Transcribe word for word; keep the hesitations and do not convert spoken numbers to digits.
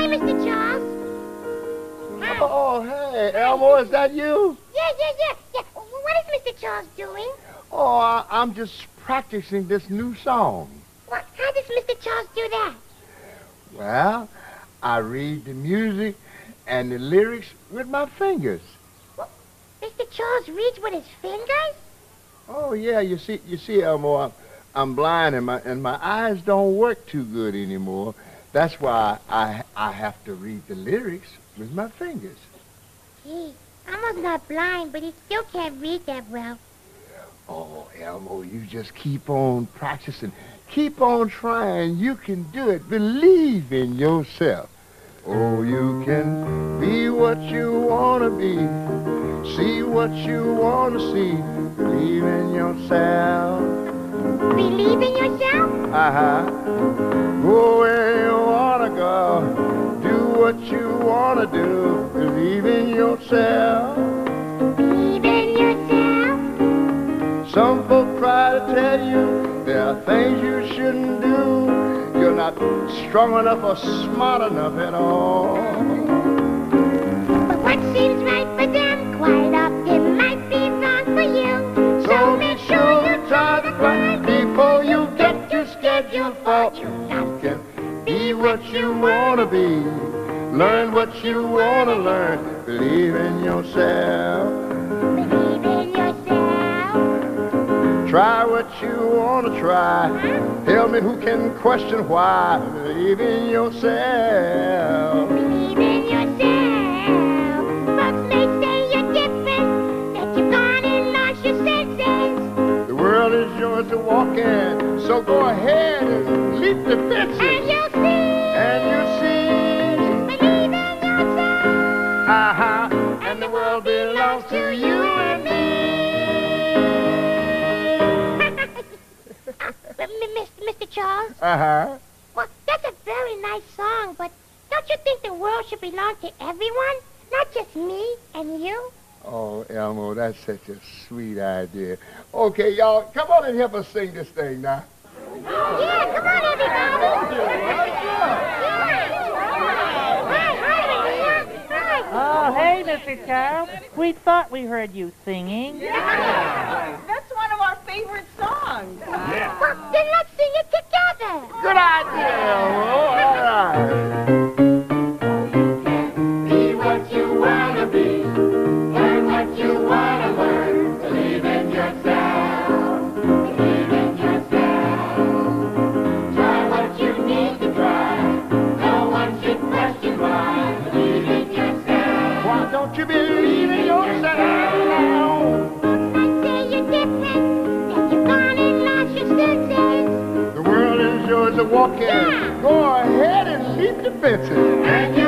Mister Charles. Hi. Oh, hey, Elmo, is that you? Yeah, yeah, yeah, yeah. What is Mister Charles doing? Oh, I, I'm just practicing this new song. What? How does Mister Charles do that? Well, I read the music and the lyrics with my fingers. What? Mister Charles reads with his fingers? Oh, yeah, you see, you see, Elmo, I'm, I'm blind and my, and my eyes don't work too good anymore. That's why I, I have to read the lyrics with my fingers. Gee, Elmo's not blind, but he still can't read that well. Oh, Elmo, you just keep on practicing. Keep on trying. You can do it. Believe in yourself. Oh, you can be what you want to be. See what you want to see. Believe in yourself. Believe in yourself? Uh-huh. Go where you want to go. Do what you want to do. Believe in yourself. Believe in yourself? Some folk try to tell you there are things you shouldn't do. You're not strong enough or smart enough at all. But what seems right for them quite often might be wrong for you. So make sure you try the grind before you get too scared you'll fall. You You can be what you want to be. Learn what you want to learn. Believe in yourself. Believe in yourself. Try what you want to try. Tell me who can question why. Believe in yourself. Believe in yourself. Folks may say you're different, that you've gone and lost your senses. The world is yours to walk in, so go ahead and leap the fences. And you'll see. And you see. Believe in yourself. Uh-huh. And the world belongs to you and me. Mister Charles? Uh-huh. Well, that's a very nice song, but don't you think the world should belong to everyone? Not just me and you? Oh, Elmo, that's such a sweet idea. Okay, y'all, come on and help us sing this thing now. Yeah, come on, everybody. Oh, hey, Mister Charles. We thought we heard you singing. Yeah. That's one of our favorite songs. Yeah. Well, then let's sing it together. Good idea, Elmo. All right. Be what you want to be. Learn what you want to learn. Believe in yourself. Believe in yourself. Try what you need to try. No one should question why. Believe in yourself. Why don't you believe in yourself now? Might say you're different, that you've gone and lost your senses. The world is yours to walk in. Yeah. Go ahead and leap the fences. And